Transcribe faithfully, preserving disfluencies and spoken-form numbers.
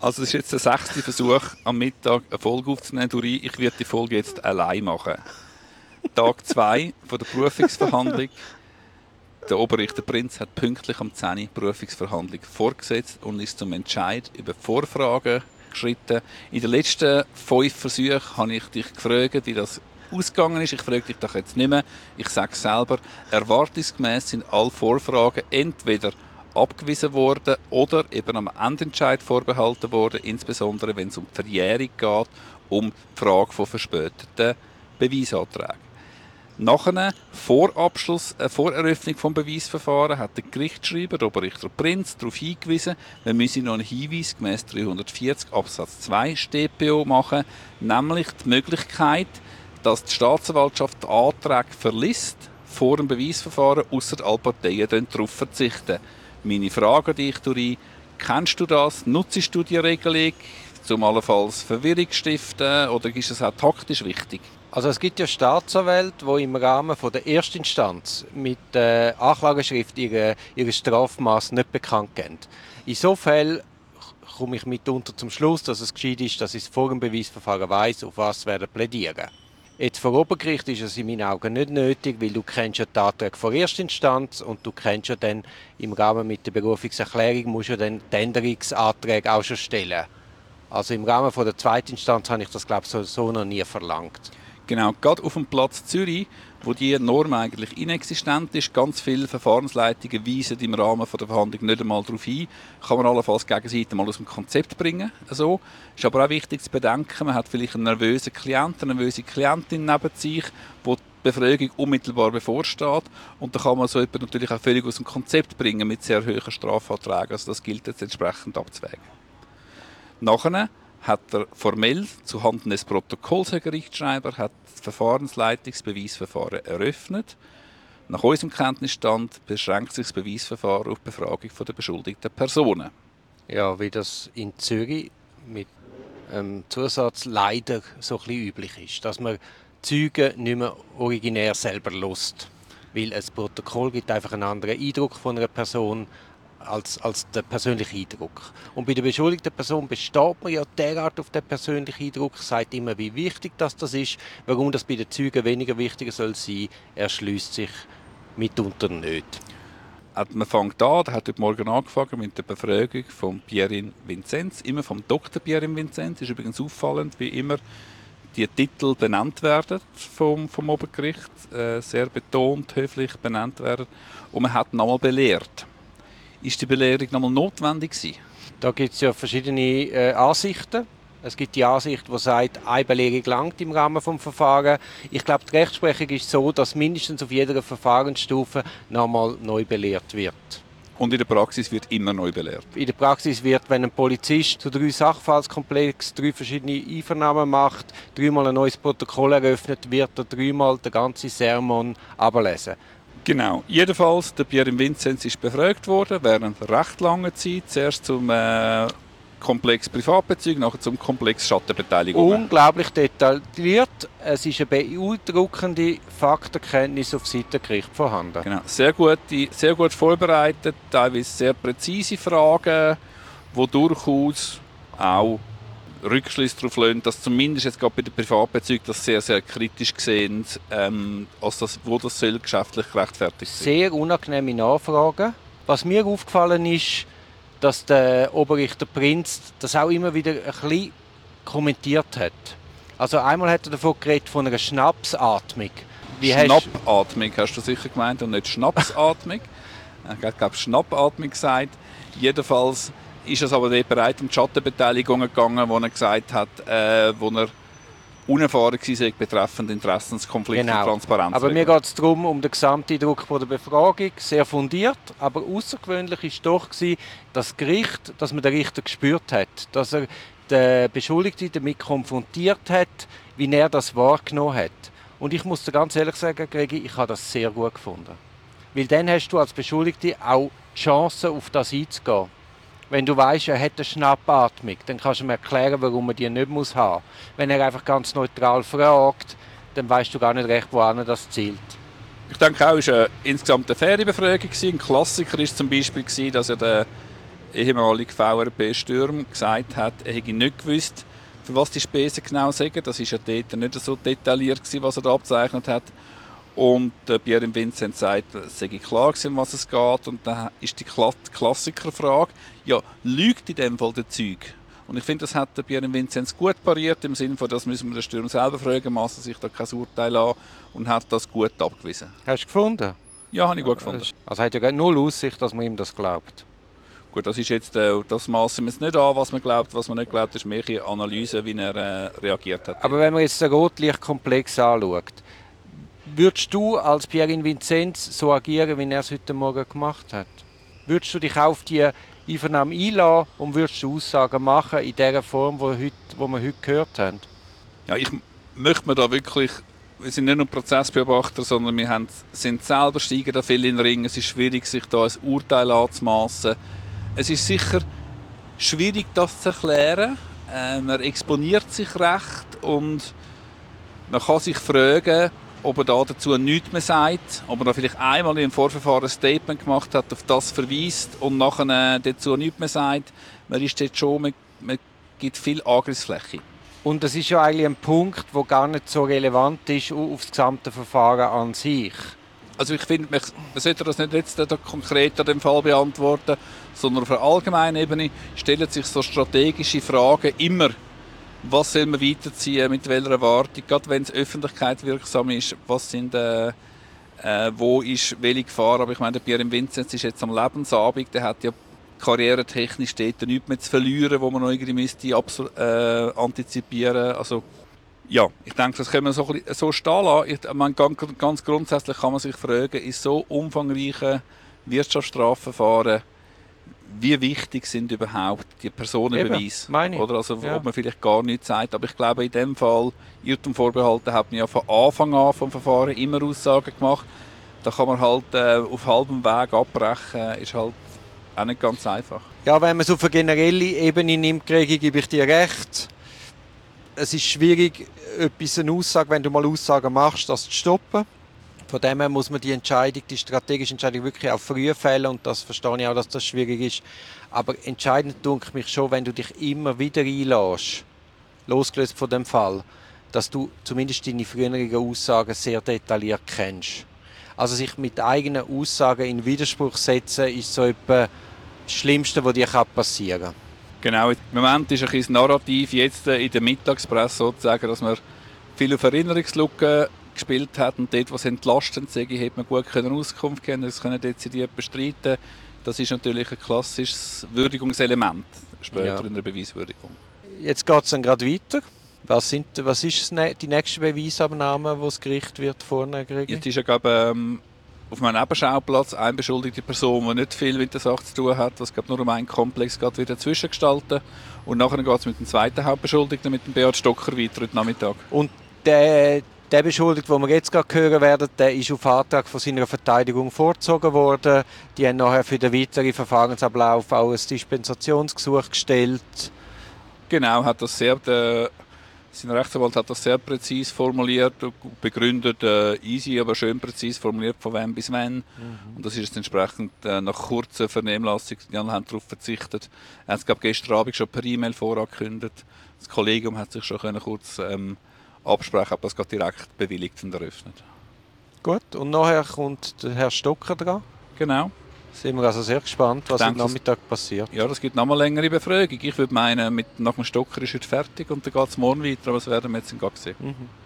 Also das ist jetzt der sechste Versuch, am Mittag eine Folge aufzunehmen. Duri, ich werde die Folge jetzt allein machen. Tag zwei von der Berufungsverhandlung. Der Oberrichter Prinz hat pünktlich am zehn Uhr die Berufungsverhandlung vorgesetzt und ist zum Entscheid über die Vorfragen geschritten. In den letzten fünf Versuchen habe ich dich gefragt, wie das ausgegangen ist. Ich frage dich doch jetzt nicht mehr. Ich sage es selber. Erwartungsgemäß sind alle Vorfragen entweder abgewiesen worden oder eben am Endentscheid vorbehalten worden, insbesondere wenn es um die Verjährung geht, um die Frage von verspäteten Beweisanträgen. Nach einem Vorabschluss, eine Voreröffnung des Beweisverfahrens hat der Gerichtsschreiber, der Oberrichter Prinz, darauf hingewiesen, wir müssen noch einen Hinweis gemäss dreihundertvierzig Absatz zwei S t P O machen, nämlich die Möglichkeit, dass die Staatsanwaltschaft die Anträge verliest, vor dem Beweisverfahren, ausser alle Parteien darauf verzichten. Meine Frage an dich, Duri, kennst du das? Nutzt du die Regelung, um allenfalls Verwirrung zu stiften, oder ist es auch taktisch wichtig? Also es gibt ja Staatsanwälte, die im Rahmen von der Erstinstanz mit der Anklageschrift ihre, ihre Strafmaß nicht bekannt geben. In so Fällen komme ich mitunter zum Schluss, dass es gescheit ist, dass ich vor dem Beweisverfahren weiss, auf was werden plädieren. Jetzt vor Obergericht ist es in meinen Augen nicht nötig, weil du kennst ja die Anträge vor Erstinstanz und du kennst ja dann im Rahmen mit der Berufungserklärung musst ja dann die Änderungsanträge auch schon stellen. Also im Rahmen von der zweiten Instanz habe ich das, glaube ich, so, so noch nie verlangt. Genau, gerade auf dem Platz Zürich, wo die Norm eigentlich inexistent ist, ganz viele Verfahrensleitungen weisen im Rahmen der Verhandlung nicht einmal darauf hin, kann man allenfalls Gegenseite mal aus dem Konzept bringen. Also, ist aber auch wichtig zu bedenken, man hat vielleicht einen nervösen Klienten, eine nervöse Klientin neben sich, wo die Befragung unmittelbar bevorsteht, und da kann man so jemanden natürlich auch völlig aus dem Konzept bringen mit sehr hohen Strafanträgen. Also das gilt jetzt entsprechend abzuwägen. Nachher hat er formell zuhanden des Protokolls, Herr Gerichtsschreiber, hat das Verfahrensleitungsbeweisverfahren eröffnet. Nach unserem Kenntnisstand beschränkt sich das Beweisverfahren auf die Befragung der beschuldigten Personen. Ja, wie das in Zürich mit ähm, Zusatz leider so ein bisschen üblich ist, dass man Zeugen nicht mehr originär selber lässt. Weil ein Protokoll gibt einfach einen anderen Eindruck von einer Person, Als, als der persönliche Eindruck. Und bei der beschuldigten Person besteht man ja derart auf den persönlichen Eindruck, sagt immer, wie wichtig das, das ist. Warum das bei den Zeugen weniger wichtig soll sein, erschließt sich mitunter nicht. Man fängt an, der hat heute Morgen angefangen mit der Befragung von Pierin Vinzenz, immer vom Doktor Pierin Vinzenz. Ist übrigens auffallend, wie immer die Titel benannt werden vom, vom Obergericht, äh, sehr betont, höflich benannt werden. Und man hat ihn einmal belehrt. Ist die Belehrung nochmal notwendig gewesen? Da gibt es ja verschiedene äh, Ansichten. Es gibt die Ansicht, die sagt, eine Belehrung langt im Rahmen des Verfahrens. Ich glaube, die Rechtsprechung ist so, dass mindestens auf jeder Verfahrensstufe nochmal neu belehrt wird. Und in der Praxis wird immer neu belehrt? In der Praxis wird, wenn ein Polizist zu drei Sachverhaltskomplex drei verschiedene Einvernahmen macht, dreimal ein neues Protokoll eröffnet, wird er dreimal den ganzen Sermon ablesen. Genau. Jedenfalls, der Pierin Vinzenz ist befragt worden, während recht langer Zeit. Zuerst zum äh, Komplex Privatbezug, nachher zum Komplex Schattenbeteiligung. Unglaublich detailliert. Es ist eine beeindruckende Faktenkenntnis auf Seiten Gericht vorhanden. Genau. Sehr gut, sehr gut vorbereitet, teilweise sehr präzise Fragen, die durchaus auch Rückschlüsse darauf lassen, dass zumindest jetzt gerade bei den Privatbezügen das sehr, sehr kritisch gesehen, ähm, als das, wo das soll geschäftlich gerechtfertigt sein. Sehr unangenehme Nachfragen. Was mir aufgefallen ist, dass der Oberrichter Prinz das auch immer wieder ein bisschen kommentiert hat. Also einmal hat er davon geredet, von einer Schnapsatmung. Wie Schnappatmung hast, hast du sicher gemeint und nicht Schnapsatmung. Ich glaube, Schnappatmung gesagt. Jedenfalls ist es aber nicht bereit um die Schattenbeteiligung gegangen, wo er gesagt hat, äh, wo er unerfahren war betreffend Interessenskonflikt genau. und Transparenz. Aber mir geht es darum, um den Gesamteindruck von der Befragung, sehr fundiert, aber außergewöhnlich war doch das Gericht, dass man den Richter gespürt hat, dass er den Beschuldigten damit konfrontiert hat, wie er das wahrgenommen hat. Und ich muss dir ganz ehrlich sagen, Gregi, ich habe das sehr gut gefunden. Weil dann hast du als Beschuldigte auch die Chance, auf das einzugehen. Wenn du weißt, er hat eine Schnappatmung, dann kannst du ihm erklären, warum er die nicht haben muss. Wenn er einfach ganz neutral fragt, dann weißt du gar nicht recht, wohin das zielt. Ich denke auch, es war insgesamt eine faire Befragung. Ein Klassiker war zum Beispiel, dass er den ehemalige V R B-Stürmer, gesagt hat, er hätte nicht gewusst, für was die Spesen genau sagen. Das war ja dort nicht so detailliert, was er da abgezeichnet hat. Und äh, Pierre Vincent sagt, es sei klar gewesen, um was es geht. Und dann ist die Kla- Klassikerfrage, ja, lügt in dem Fall der Zeug? Und ich finde, das hat der Pierre Vincent gut pariert, im Sinne von, das müssen wir den Stürmer selber fragen, massen sich da kein Urteil an, und hat das gut abgewiesen. Hast du gefunden? Ja, habe ich gut gefunden. Also hat ja null Aussicht, dass man ihm das glaubt. Gut, das ist jetzt, äh, das massen wir jetzt nicht an, was man glaubt, was man nicht glaubt, ist mehr eine Analyse, wie er äh, reagiert hat. Aber wenn man jetzt den Rotlichtkomplex anschaut, würdest du als Pierre Vincenz so agieren, wie er es heute Morgen gemacht hat? Würdest du dich auf die Einvernahme einlassen und würdest du Aussagen machen in der Form, die, heute, die wir heute gehört haben? Ja, ich möchte mir da wirklich, wir sind nicht nur Prozessbeobachter, sondern wir haben, sind selber steigen da viel in den Ring. Es ist schwierig, sich da ein Urteil anzumassen. Es ist sicher schwierig, das zu erklären. Äh, man exponiert sich recht und man kann sich fragen, ob er da dazu nichts mehr sagt, ob er da vielleicht einmal im Vorverfahren ein Statement gemacht hat, auf das verweist und nachher äh, dazu nichts mehr sagt. Man ist dort schon, man, man gibt viel Angriffsfläche. Und das ist ja eigentlich ein Punkt, der gar nicht so relevant ist auf das gesamte Verfahren an sich. Also ich finde, man sollte das nicht jetzt konkret an dem Fall beantworten, sondern auf einer allgemeinen Ebene stellen sich so strategische Fragen immer. Was soll man weiterziehen, mit welcher Erwartung, gerade wenn es Öffentlichkeit wirksam ist, was sind, äh, äh, wo ist welche Gefahr. Aber ich meine, der Pierre Vincent ist jetzt am Lebensabend, der hat ja karrieretechnisch dort nichts mehr zu verlieren, wo man noch irgendwie müsste äh, antizipieren. Also ja, ich denke, das können wir so, so stehen lassen. Ich meine, ganz, ganz grundsätzlich kann man sich fragen, in so umfangreichen Wirtschaftsstrafverfahren, wie wichtig sind überhaupt die Personenbeweise? Eben, oder also, ja. ob man vielleicht gar nichts sagt. Aber ich glaube, in dem Fall, Irrtum vorbehalten, hat man ja von Anfang an vom Verfahren immer Aussagen gemacht. Da kann man halt äh, auf halbem Weg abbrechen, ist halt auch nicht ganz einfach. Ja, wenn man es auf eine generelle Ebene nimmt, Gregi, gebe ich dir recht. Es ist schwierig, etwas, eine Aussage, wenn du mal Aussagen machst, das zu stoppen. Von dem her muss man die Entscheidung, die strategische Entscheidung wirklich auch früh fällen, und das verstehe ich auch, dass das schwierig ist. Aber entscheidend denke ich mich schon, wenn du dich immer wieder einlässt, losgelöst von dem Fall, dass du zumindest deine früheren Aussagen sehr detailliert kennst. Also sich mit eigenen Aussagen in Widerspruch setzen, ist so etwa das Schlimmste, was dir passieren kann. Genau, im Moment ist ein bisschen das Narrativ jetzt in der Mittagspresse sozusagen, dass man viel auf Erinnerungslücken gespielt hat und dort, was entlastend sei, hätte man gut können Auskunft geben, das können dezidiert bestreiten. Das ist natürlich ein klassisches Würdigungselement später Ja. in der Beweiswürdigung. Jetzt geht es dann gerade weiter. Was, sind, was ist die nächste Beweisabnahme, die das Gericht wird vornehmen wird? Jetzt ist ja, glaube ich, ähm, auf meinem Nebenschauplatz eine beschuldigte Person, die nicht viel mit der Sache zu tun hat, was nur um einen Komplex geht, wieder zwischengestalten. Und nachher geht es mit dem zweiten Hauptbeschuldigten, mit dem Beat Stocker, weiter heute Nachmittag. Und der, der Beschuldigte, den wir jetzt gerade hören werden, der ist auf Antrag von seiner Verteidigung vorgezogen worden. Die haben nachher für den weiteren Verfahrensablauf auch ein Dispensationsgesuch gestellt. Genau, hat das sehr, der, sein Rechtsanwalt hat das sehr präzise formuliert und begründet, äh, easy, aber schön präzise formuliert, von wem bis wann. Mhm. Und das ist jetzt entsprechend äh, nach kurzer Vernehmlassung, die anderen haben darauf verzichtet. Er hat es, glaube gestern Abend schon per E-Mail vorangekündigt. Das Kollegium hat sich schon können kurz ähm, absprechen, ob das direkt bewilligt und eröffnet. Gut, und nachher kommt der Herr Stocker dran. Genau. Sind wir also sehr gespannt, was am Nachmittag passiert. Ja, das gibt noch mal längere Befragung. Ich würde meinen, mit, nach dem Stocker ist heute fertig und dann geht es morgen weiter, aber das werden wir jetzt in Gang sehen. Mhm.